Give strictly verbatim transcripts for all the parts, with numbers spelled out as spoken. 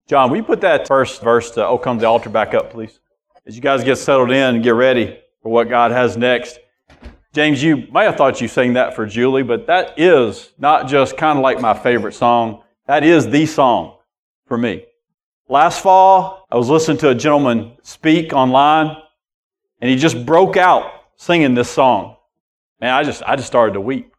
John, will you put that first verse to Oh Come to the Altar back up, please? As you guys get settled in and get ready for what God has next. James, you may have thought you sang that for Julie, but that is not just kind of like my favorite song. That is the song for me. Last fall, I was listening to a gentleman speak online, and he just broke out singing this song. Man, I just I just started to weep.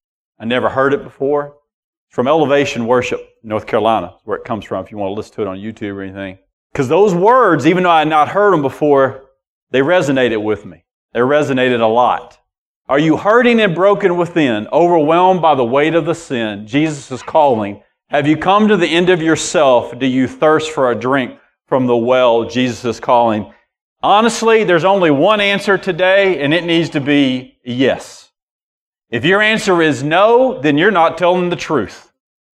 I never heard it before. It's from Elevation Worship, North Carolina, where it comes from, if you want to listen to it on YouTube or anything. Because those words, even though I had not heard them before, they resonated with me. They resonated a lot. Are you hurting and broken within, overwhelmed by the weight of the sin? Jesus is calling. Have you come to the end of yourself? Do you thirst for a drink from the well? Jesus is calling. Honestly, there's only one answer today, and it needs to be yes. If your answer is no, then you're not telling the truth.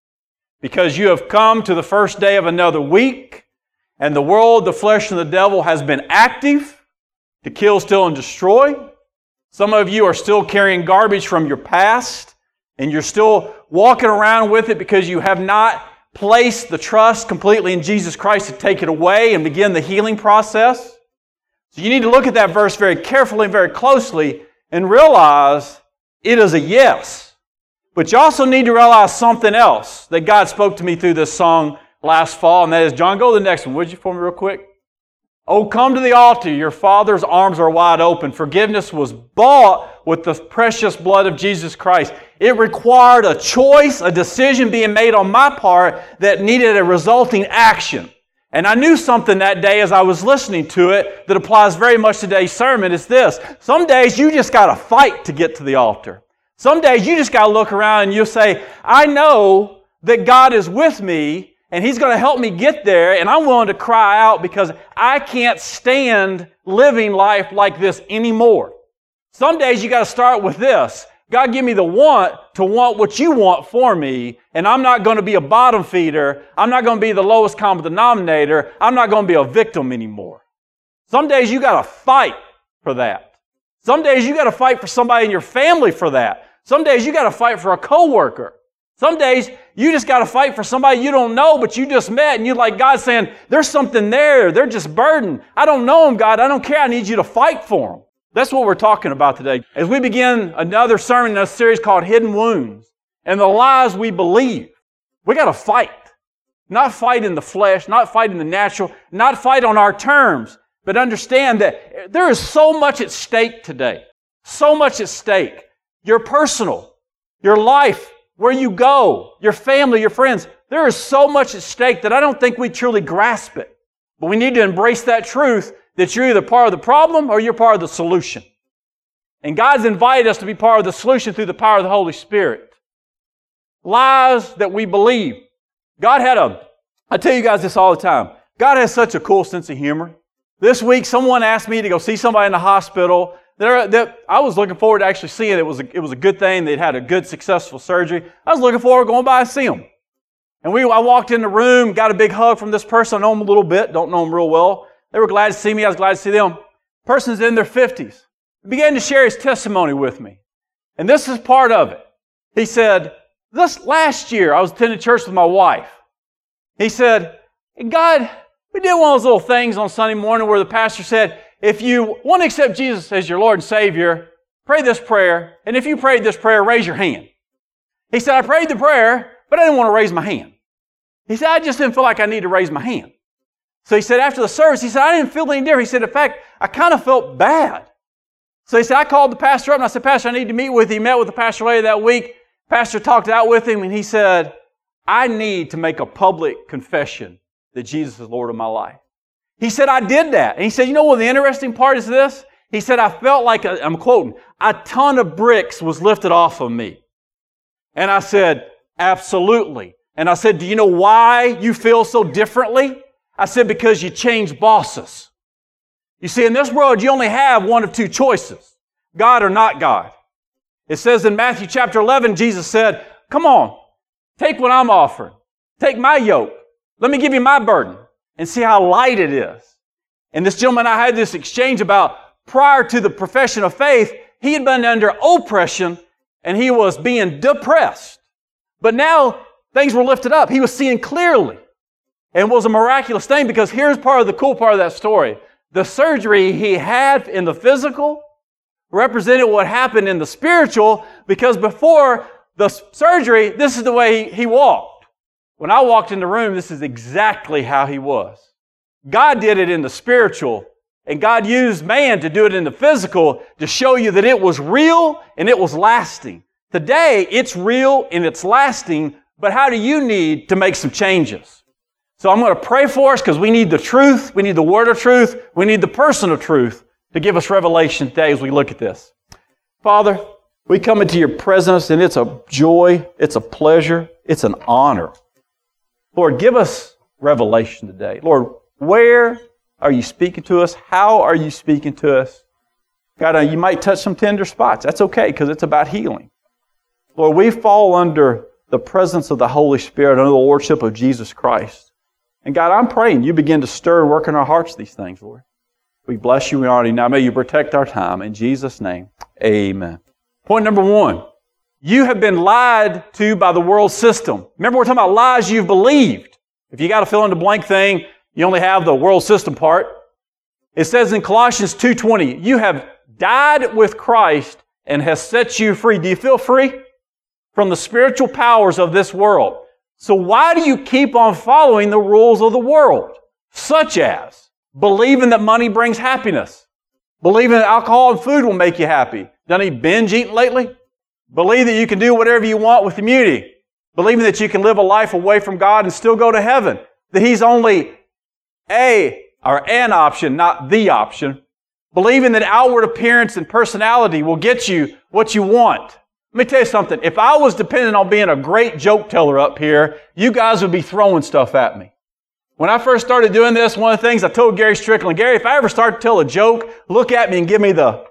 Because you have come to the first day of another week, and the world, the flesh, and the devil has been active to kill, steal, and destroy. Some of you are still carrying garbage from your past, and you're still walking around with it because you have not placed the trust completely in Jesus Christ to take it away and begin the healing process. So you need to look at that verse very carefully and very closely and realize it is a yes. But you also need to realize something else that God spoke to me through this song last fall, and that is, John, go to the next one, would you, for me real quick? Oh, come to the altar. Your Father's arms are wide open. Forgiveness was bought with the precious blood of Jesus Christ. It required a choice, a decision being made on my part that needed a resulting action. And I knew something that day as I was listening to it that applies very much to today's sermon. It's this. Some days you just got to fight to get to the altar. Some days you just got to look around and you'll say, I know that God is with me and He's going to help me get there, and I'm willing to cry out because I can't stand living life like this anymore. Some days you got to start with this. God, give me the want to want what you want for me, and I'm not going to be a bottom feeder. I'm not going to be the lowest common denominator. I'm not going to be a victim anymore. Some days you got to fight for that. Some days you got to fight for somebody in your family for that. Some days you got to fight for a coworker. Some days you just got to fight for somebody you don't know, but you just met, and you're like God saying, there's something there. They're just burdened. I don't know them, God. I don't care. I need you to fight for them. That's what we're talking about today. As we begin another sermon in a series called Hidden Wounds and the lies we believe, we got to fight. Not fight in the flesh, not fight in the natural, not fight on our terms, but understand that there is so much at stake today. So much at stake. Your personal, your life, where you go, your family, your friends. There is so much at stake that I don't think we truly grasp it. But we need to embrace that truth that you're either part of the problem or you're part of the solution. And God's invited us to be part of the solution through the power of the Holy Spirit. Lies that we believe. God had a, I tell you guys this all the time, God has such a cool sense of humor. This week someone asked me to go see somebody in the hospital. There, that I was looking forward to actually seeing it. It was a, it was a good thing. They'd had a good, successful surgery. I was looking forward to going by and see them. And we, I walked in the room, got a big hug from this person. I know them a little bit, don't know them real well. They were glad to see me. I was glad to see them. The person's in their fifties. He began to share his testimony with me. And this is part of it. He said, this last year, I was attending church with my wife. He said, God, we did one of those little things on Sunday morning where the pastor said, if you want to accept Jesus as your Lord and Savior, pray this prayer. And if you prayed this prayer, raise your hand. He said, I prayed the prayer, but I didn't want to raise my hand. He said, I just didn't feel like I need to raise my hand. So he said, after the service, he said, I didn't feel any different. He said, in fact, I kind of felt bad. So he said, I called the pastor up and I said, Pastor, I need to meet with you. He met with the pastor later that week. Pastor talked out with him and he said, I need to make a public confession that Jesus is Lord of my life. He said, I did that. And he said, you know what the interesting part is this? He said, I felt like, a, I'm quoting, a ton of bricks was lifted off of me. And I said, absolutely. And I said, do you know why you feel so differently? I said, because you changed bosses. You see, in this world, you only have one of two choices, God or not God. It says in Matthew chapter eleven, Jesus said, come on, take what I'm offering. Take my yoke. Let me give you my burden and see how light it is. And this gentleman and I had this exchange about prior to the profession of faith, he had been under oppression and he was being depressed. But now things were lifted up. He was seeing clearly. And it was a miraculous thing because here's part of the cool part of that story. The surgery he had in the physical represented what happened in the spiritual, because before the surgery, this is the way he walked. When I walked in the room, this is exactly how he was. God did it in the spiritual, and God used man to do it in the physical to show you that it was real and it was lasting. Today, it's real and it's lasting, but how do you need to make some changes? So I'm going to pray for us because we need the truth, we need the word of truth, we need the person of truth to give us revelation today as we look at this. Father, we come into your presence and it's a joy, it's a pleasure, it's an honor. Lord, give us revelation today. Lord, where are you speaking to us? How are you speaking to us? God, you might touch some tender spots. That's okay because it's about healing. Lord, we fall under the presence of the Holy Spirit, under the lordship of Jesus Christ. And God, I'm praying you begin to stir and work in our hearts these things, Lord. We bless you, we honor you. Now may you protect our time. In Jesus' name, amen. Point number one. You have been lied to by the world system. Remember, we're talking about lies you've believed. If you got a fill in the blank thing, you only have the world system part. It says in Colossians two twenty, you have died with Christ and has set you free. Do you feel free from the spiritual powers of this world? So why do you keep on following the rules of the world? Such as believing that money brings happiness. Believing that alcohol and food will make you happy. Done any binge eating lately? Believe that you can do whatever you want with immunity. Believing that you can live a life away from God and still go to heaven. That He's only a or an option, not the option. Believing that outward appearance and personality will get you what you want. Let me tell you something. If I was dependent on being a great joke teller up here, you guys would be throwing stuff at me. When I first started doing this, one of the things I told Gary Strickland, Gary, if I ever start to tell a joke, look at me and give me the,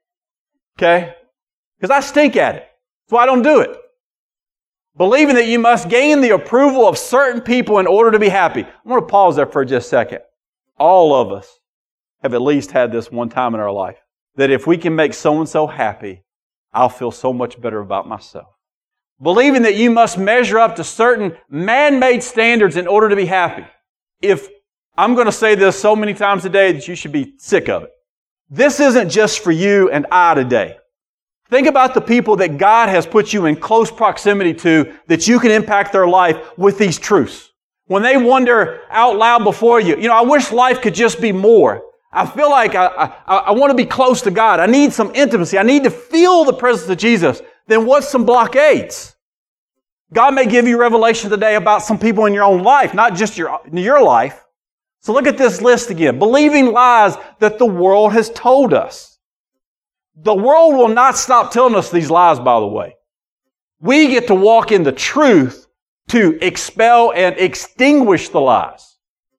okay? Because I stink at it. That's why I don't do it. Believing that you must gain the approval of certain people in order to be happy. I'm going to pause there for just a second. All of us have at least had this one time in our life. That if we can make so-and-so happy, I'll feel so much better about myself. Believing that you must measure up to certain man-made standards in order to be happy. If I'm going to say this so many times today that you should be sick of it. This isn't just for you and I today. Think about the people that God has put you in close proximity to that you can impact their life with these truths. When they wonder out loud before you, you know, I wish life could just be more. I feel like I, I, I want to be close to God. I need some intimacy. I need to feel the presence of Jesus. Then what's some blockades? God may give you revelation today about some people in your own life, not just your, your life. So look at this list again. Believing lies that the world has told us. The world will not stop telling us these lies, by the way. We get to walk in the truth to expel and extinguish the lies.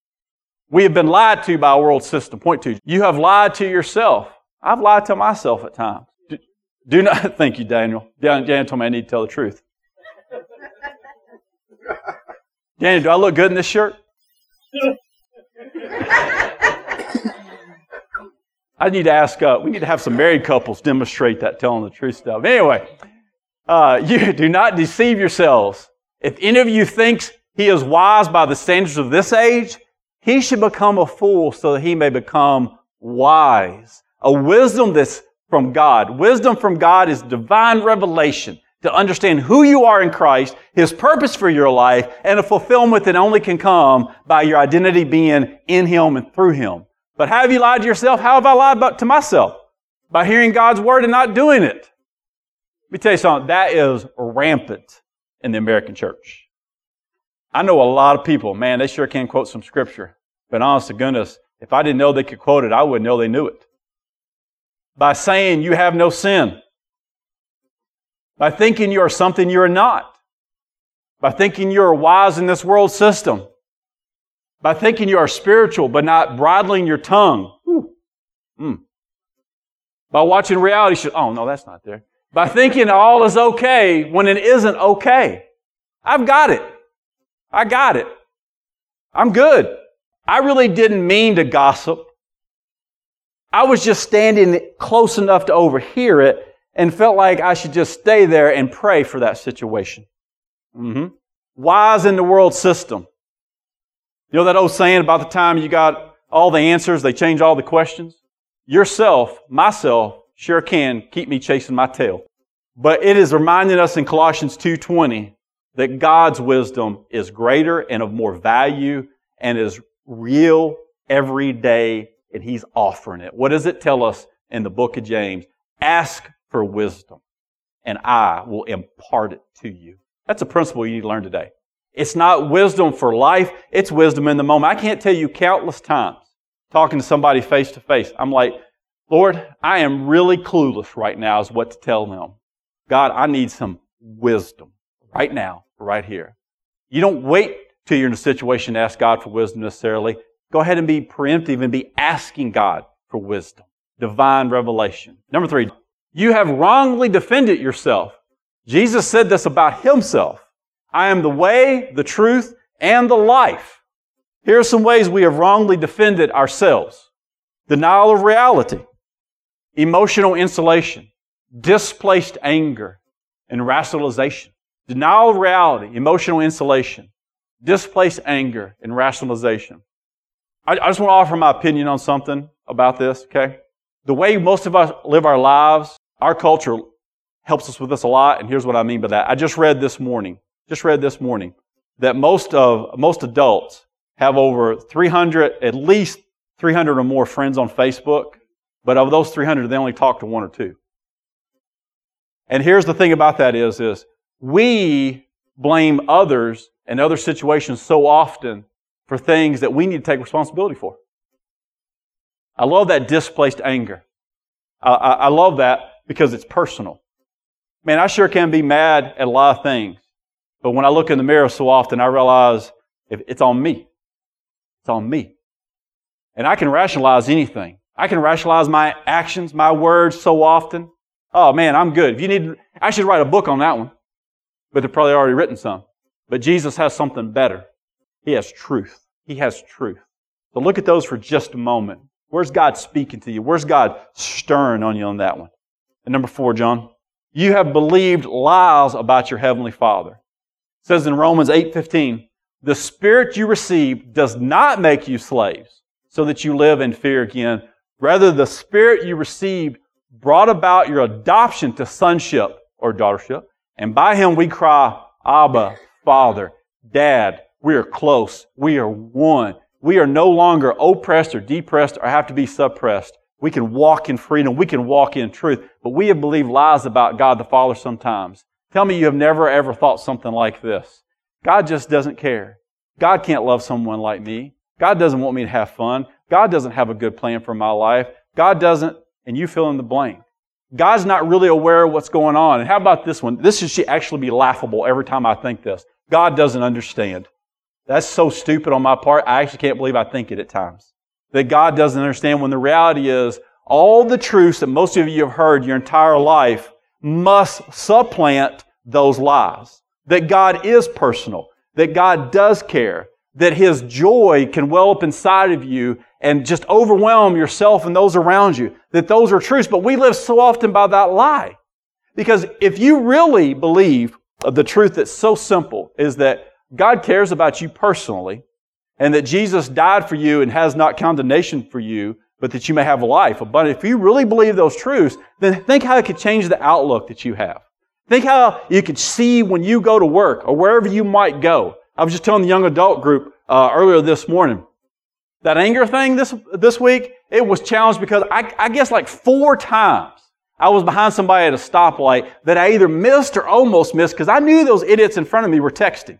We have been lied to by a world system. Point two. You have lied to yourself. I've lied to myself at times. Do, do not, thank you, Daniel. Daniel told me I need to tell the truth. Daniel, do I look good in this shirt? I need to ask, uh, we need to have some married couples demonstrate that telling the truth stuff. Anyway, uh, you do not deceive yourselves. If any of you thinks he is wise by the standards of this age, he should become a fool so that he may become wise. A wisdom that's from God. Wisdom from God is divine revelation to understand who you are in Christ, His purpose for your life, and a fulfillment that only can come by your identity being in Him and through Him. But how have you lied to yourself? How have I lied about, to myself? By hearing God's Word and not doing it. Let me tell you something. That is rampant in the American church. I know a lot of people, man, they sure can quote some Scripture. But honest to goodness, if I didn't know they could quote it, I wouldn't know they knew it. By saying you have no sin. By thinking you are something you are not. By thinking you are wise in this world system. By thinking you are spiritual but not bridling your tongue. Mm. By watching reality shows. Oh, no, that's not there. By thinking all is okay when it isn't okay. I've got it. I got it. I'm good. I really didn't mean to gossip. I was just standing close enough to overhear it and felt like I should just stay there and pray for that situation. Mm-hmm. Wise in the world system. You know that old saying about the time you got all the answers, they change all the questions? Yourself, myself, sure can keep me chasing my tail. But it is reminding us in Colossians two twenty that God's wisdom is greater and of more value and is real every day, and He's offering it. What does it tell us in the book of James? Ask for wisdom, and I will impart it to you. That's a principle you need to learn today. It's not wisdom for life, it's wisdom in the moment. I can't tell you countless times, talking to somebody face to face, I'm like, Lord, I am really clueless right now as what to tell them. God, I need some wisdom right now, right here. You don't wait till you're in a situation to ask God for wisdom necessarily. Go ahead and be preemptive and be asking God for wisdom, divine revelation. Number three, you have wrongly defended yourself. Jesus said this about Himself. I am the way, the truth, and the life. Here are some ways we have wrongly defended ourselves. Denial of reality, emotional insulation, displaced anger, and rationalization. Denial of reality, emotional insulation, displaced anger, and rationalization. I, I just want to offer my opinion on something about this, okay? The way most of us live our lives, our culture helps us with this a lot, and here's what I mean by that. I just read this morning, just read this morning, that most of most adults have over three hundred, at least three hundred or more friends on Facebook, but of those three hundred, they only talk to one or two. And here's the thing about that is, is we blame others and other situations so often for things that we need to take responsibility for. I love that displaced anger. I, I, I love that because it's personal. Man, I sure can be mad at a lot of things, but when I look in the mirror so often, I realize if it's on me. It's on me. And I can rationalize anything. I can rationalize my actions, my words so often. Oh man, I'm good. If you need, I should write a book on that one. But they've probably already written some. But Jesus has something better. He has truth. He has truth. So look at those for just a moment. Where's God speaking to you? Where's God stirring on you on that one? And number four, John, you have believed lies about your Heavenly Father. It says in Romans eight fifteen, the Spirit you received does not make you slaves, so that you live in fear again. Rather, the Spirit you received brought about your adoption to sonship or daughtership. And by Him we cry, Abba, Father, Dad. We are close. We are one. We are no longer oppressed or depressed or have to be suppressed. We can walk in freedom. We can walk in truth. But we have believed lies about God the Father sometimes. Tell me you have never ever thought something like this. God just doesn't care. God can't love someone like me. God doesn't want me to have fun. God doesn't have a good plan for my life. God doesn't, and you fill in the blank. God's not really aware of what's going on. And how about this one? This should actually be laughable every time I think this. God doesn't understand. That's so stupid on my part. I actually can't believe I think it at times. That God doesn't understand when the reality is all the truths that most of you have heard your entire life must supplant those lies. That God is personal. That God does care. That His joy can well up inside of you and just overwhelm yourself and those around you. That those are truths. But we live so often by that lie. Because if you really believe the truth that's so simple is that God cares about you personally and that Jesus died for you and has not condemnation for you, but that you may have life abundant. If you really believe those truths, then think how it could change the outlook that you have. Think how you could see when you go to work or wherever you might go. I was just telling the young adult group uh, earlier this morning, that anger thing this this week, it was challenged because I, I guess like four times I was behind somebody at a stoplight that I either missed or almost missed because I knew those idiots in front of me were texting.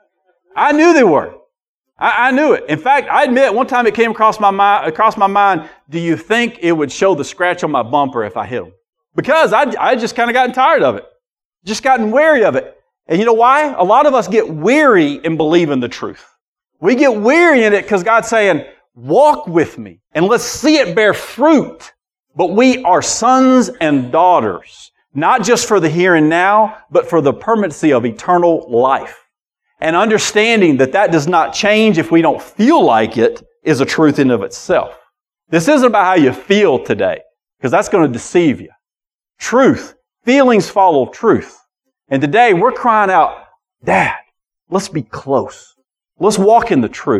I knew they were. I, I knew it. In fact, I admit one time it came across my mind, across my mind, do you think it would show the scratch on my bumper if I hit them? Because I, I just kind of gotten tired of it. Just gotten weary of it. And you know why? A lot of us get weary in believing the truth. We get weary in it because God's saying, walk with me and let's see it bear fruit. But we are sons and daughters, not just for the here and now, but for the permanency of eternal life. And understanding that that does not change if we don't feel like it is a truth in of itself. This isn't about how you feel today, because that's going to deceive you. Truth. Feelings follow truth. And today we're crying out, Dad, let's be close. Let's walk in the truth.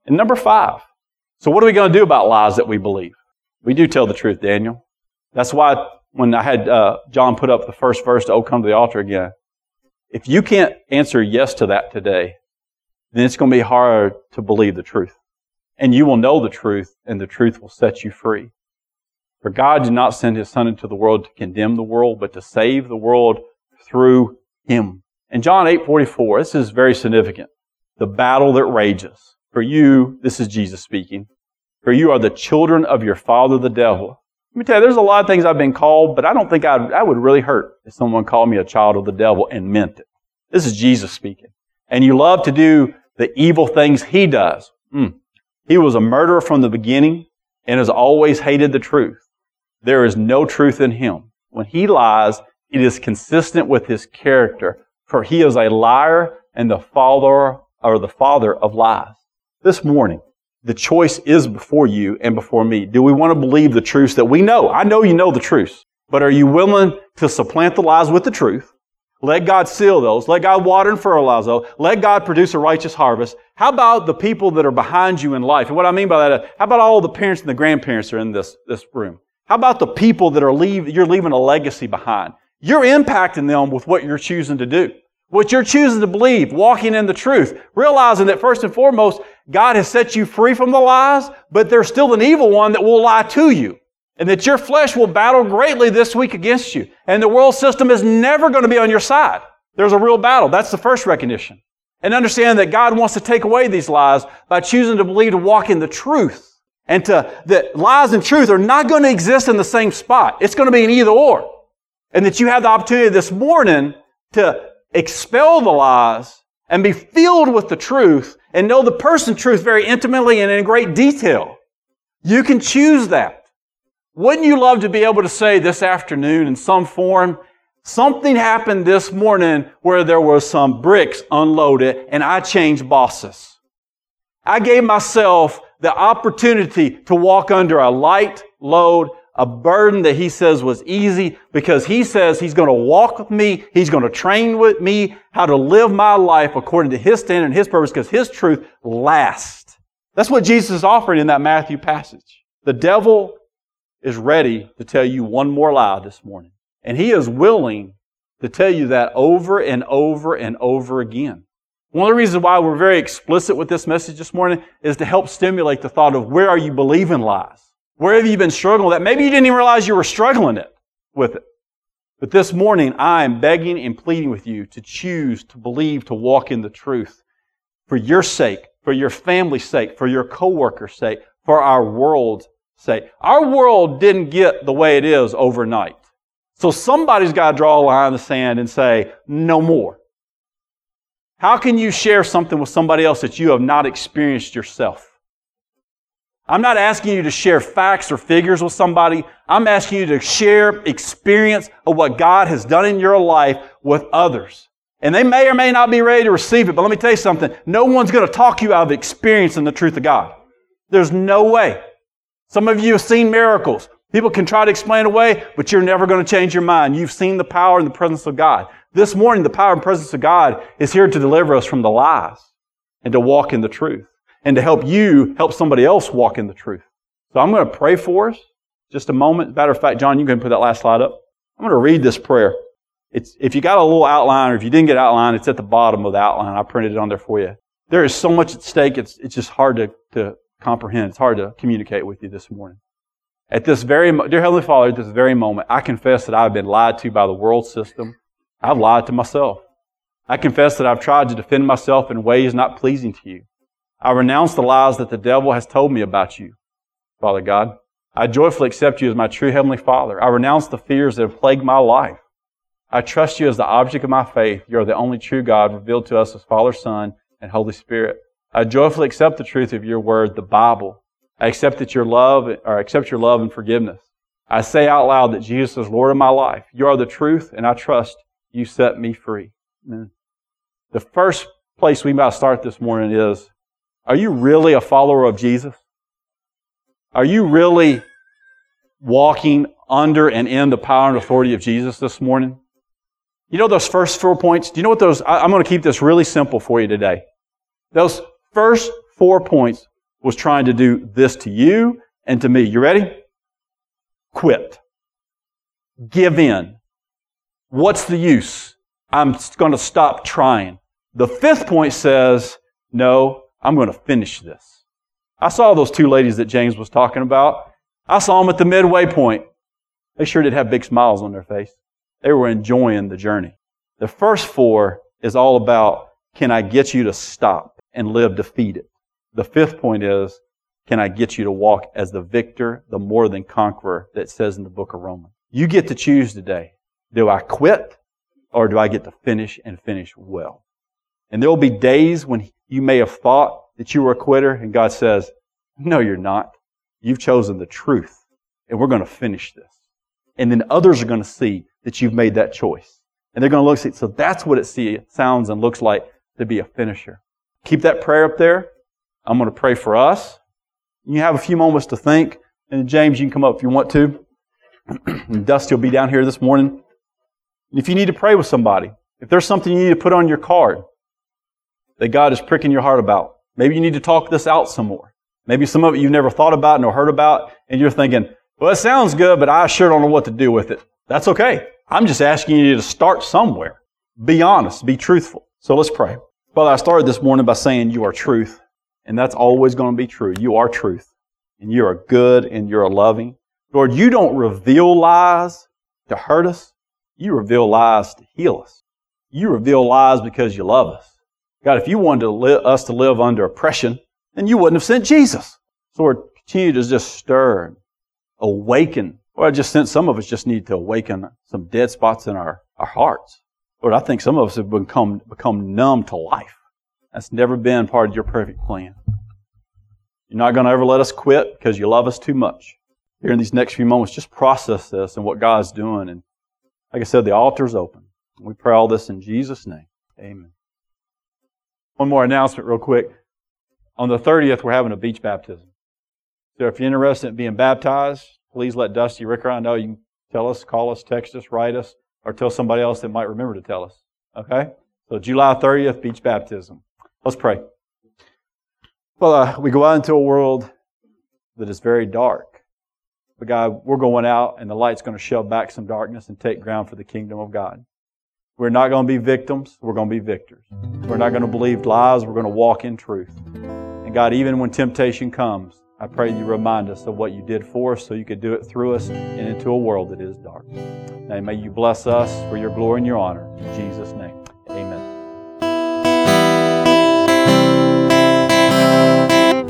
And number five, so what are we going to do about lies that we believe? We do tell the truth, Daniel. That's why when I had uh, John put up the first verse to Oh, Come to the Altar again, if you can't answer yes to that today, then it's going to be hard to believe the truth. And you will know the truth, and the truth will set you free. For God did not send His Son into the world to condemn the world, but to save the world through Him. In John eight forty-four, this is very significant. The battle that rages. For you, this is Jesus speaking, for you are the children of your father the devil. Let me tell you, there's a lot of things I've been called, but I don't think I'd, I would really hurt if someone called me a child of the devil and meant it. This is Jesus speaking. And you love to do the evil things He does. Mm. He was a murderer from the beginning and has always hated the truth. There is no truth in Him. When He lies, it is consistent with His character, for He is a liar and the father or the father of lies. This morning, the choice is before you and before me. Do we want to believe the truths that we know? I know you know the truths, but are you willing to supplant the lies with the truth? Let God seal those. Let God water and fertilize those. Let God produce a righteous harvest. How about the people that are behind you in life? And what I mean by that, how about all the parents and the grandparents that are in this, this room? How about the people that are leave, you're leaving a legacy behind? You're impacting them with what you're choosing to do. What you're choosing to believe, walking in the truth, realizing that first and foremost, God has set you free from the lies, but there's still an evil one that will lie to you. And that your flesh will battle greatly this week against you. And the world system is never going to be on your side. There's a real battle. That's the first recognition. And understand that God wants to take away these lies by choosing to believe to walk in the truth. And to, that lies and truth are not going to exist in the same spot. It's going to be an either or. And that you have the opportunity this morning to expel the lies and be filled with the truth and know the person's truth very intimately and in great detail. You can choose that. Wouldn't you love to be able to say this afternoon in some form, something happened this morning where there were some bricks unloaded and I changed bosses. I gave myself the opportunity to walk under a light load, a burden that He says was easy because He says He's going to walk with me. He's going to train with me how to live my life according to His standard and His purpose because His truth lasts. That's what Jesus is offering in that Matthew passage. The devil is ready to tell you one more lie this morning. And he is willing to tell you that over and over and over again. One of the reasons why we're very explicit with this message this morning is to help stimulate the thought of where are you believing lies? Where have you been struggling with that? Maybe you didn't even realize you were struggling it with it. But this morning, I am begging and pleading with you to choose to believe, to walk in the truth for your sake, for your family's sake, for your coworkers' sake, for our world's sake. Our world didn't get the way it is overnight. So somebody's got to draw a line in the sand and say, no more. How can you share something with somebody else that you have not experienced yourself? I'm not asking you to share facts or figures with somebody. I'm asking you to share experience of what God has done in your life with others. And they may or may not be ready to receive it, but let me tell you something. No one's going to talk you out of experiencing the truth of God. There's no way. Some of you have seen miracles. People can try to explain it away, but you're never going to change your mind. You've seen the power and the presence of God. This morning, the power and presence of God is here to deliver us from the lies and to walk in the truth and to help you help somebody else walk in the truth. So I'm going to pray for us just a moment. Matter of fact, John, you can put that last slide up. I'm going to read this prayer. It's, if you got a little outline or if you didn't get outline, it's at the bottom of the outline. I printed it on there for you. There is so much at stake, it's, it's just hard to, to comprehend. It's hard to communicate with you this morning. At this very, dear Heavenly Father, at this very moment, I confess that I've been lied to by the world system. I've lied to myself. I confess that I've tried to defend myself in ways not pleasing to you. I renounce the lies that the devil has told me about you, Father God. I joyfully accept you as my true Heavenly Father. I renounce the fears that have plagued my life. I trust you as the object of my faith. You are the only true God revealed to us as Father, Son, and Holy Spirit. I joyfully accept the truth of your word, the Bible. I accept that your love, or accept your love and forgiveness. I say out loud that Jesus is Lord of my life. You are the truth, and I trust you set me free. Amen. The first place we might start this morning is, are you really a follower of Jesus? Are you really walking under and in the power and authority of Jesus this morning? You know those first four points? Do you know what those, I'm going to keep this really simple for you today. Those first four points was trying to do this to you and to me. You ready? Quit. Give in. What's the use? I'm going to stop trying. The fifth point says, no, I'm going to finish this. I saw those two ladies that James was talking about. I saw them at the midway point. They sure did have big smiles on their face. They were enjoying the journey. The first four is all about, can I get you to stop and live defeated? The fifth point is, can I get you to walk as the victor, the more than conqueror that says in the book of Romans? You get to choose today. Do I quit or do I get to finish and finish well? And there will be days when you may have thought that you were a quitter and God says, no, you're not. You've chosen the truth and we're going to finish this. And then others are going to see that you've made that choice. And they're going to look and see, so that's what it see, sounds and looks like to be a finisher. Keep that prayer up there. I'm going to pray for us. You have a few moments to think. And James, you can come up if you want to. And Dusty will be down here this morning. And if you need to pray with somebody, if there's something you need to put on your card that God is pricking your heart about, maybe you need to talk this out some more. Maybe some of it you've never thought about nor heard about, and you're thinking, well, it sounds good, but I sure don't know what to do with it. That's okay. I'm just asking you to start somewhere. Be honest. Be truthful. So let's pray. Father, I started this morning by saying you are truth, and that's always going to be true. You are truth, and you are good, and you're loving. Lord, you don't reveal lies to hurt us. You reveal lies to heal us. You reveal lies because you love us. God, if you wanted to li- us to live under oppression, then you wouldn't have sent Jesus. So Lord, continue to just stir, awaken. Or I just sense some of us just need to awaken some dead spots in our, our hearts. Lord, I think some of us have become, become numb to life. That's never been part of your perfect plan. You're not going to ever let us quit because you love us too much. Here in these next few moments, just process this and what God's doing. And like I said, the altar's open. We pray all this in Jesus' name. Amen. One more announcement real quick. On the thirtieth, we're having a beach baptism. So if you're interested in being baptized, please let Dusty Ricker know. You can tell us, call us, text us, write us, or tell somebody else that might remember to tell us. Okay? So July thirtieth, beach baptism. Let's pray. Well, uh, we go out into a world that is very dark. But God, we're going out and the light's going to shove back some darkness and take ground for the kingdom of God. We're not going to be victims. We're going to be victors. We're not going to believe lies. We're going to walk in truth. And God, even when temptation comes, I pray you remind us of what you did for us so you could do it through us and into a world that is dark. And may you bless us for your glory and your honor. In Jesus' name.